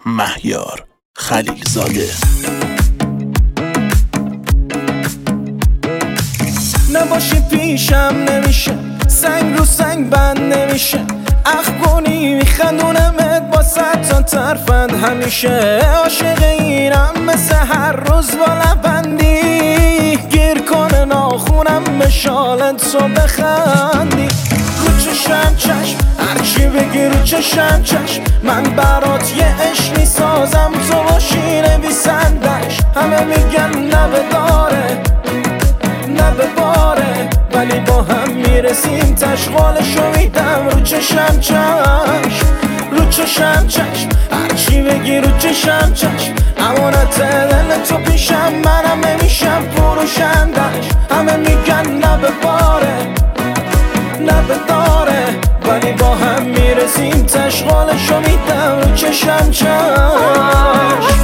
مهیار خلیلزاده. نباشی پیشم نمیشه، سنگ رو سنگ بند نمیشه، اخ کنی میخندونمت با 100 تا ترفند همیشه. عاشق اینم مثل هر روز با لبندی، گیر کنه ناخونم به شالت تو بخندی. رو چشم چشم هرچی بگی رو چشم چشم، من برات یه عشق میسازم تو باشی نویسندش. همه میگن نبداره نبباره، ولی با هم میرسیم تشغالشو میدم رو چشم چشم. رو چشم چشم هرچی بگی رو چشم چشم، امانت دل تو پیشم منم نمیشم فروشندش. همه میگن نبباره نبداره، ولی با هم میرسیم تشغالشو میدم رو چشم چشم.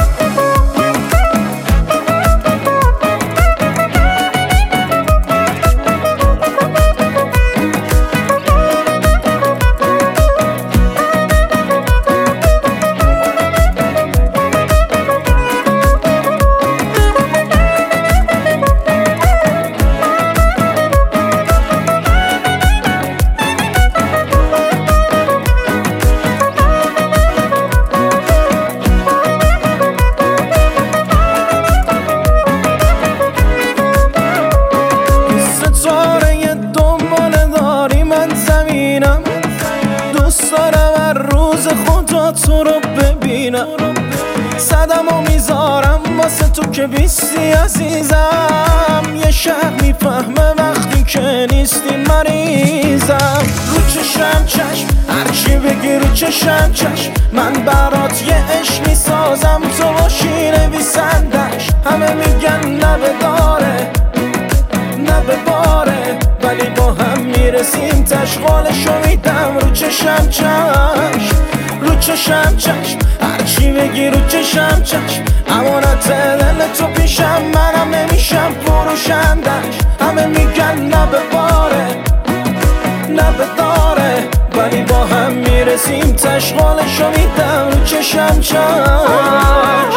دوست دارم هر روز خدا تو رو ببینم، صدمو میذارم واسه تو که بیستی عزیزم. یه شهر میفهمه وقتی که نیستی مریضم. رو چشم چشم هرچی بگی رو چشم چشم، من برات یه عشق میسازم تو باشی نویسندش. همه میگن نبداره نبباره، ولی با هم میرسیم تشغالشو میدم رو چشم چشم. رو چشم چشم هرچی بگی رو چشم چشم، امانت دل تو پیشم منم نمیشم فروشندش. همه میگن نبباره نبداره، ولی با هم میرسیم تشغالشو میدم رو چشم چشم.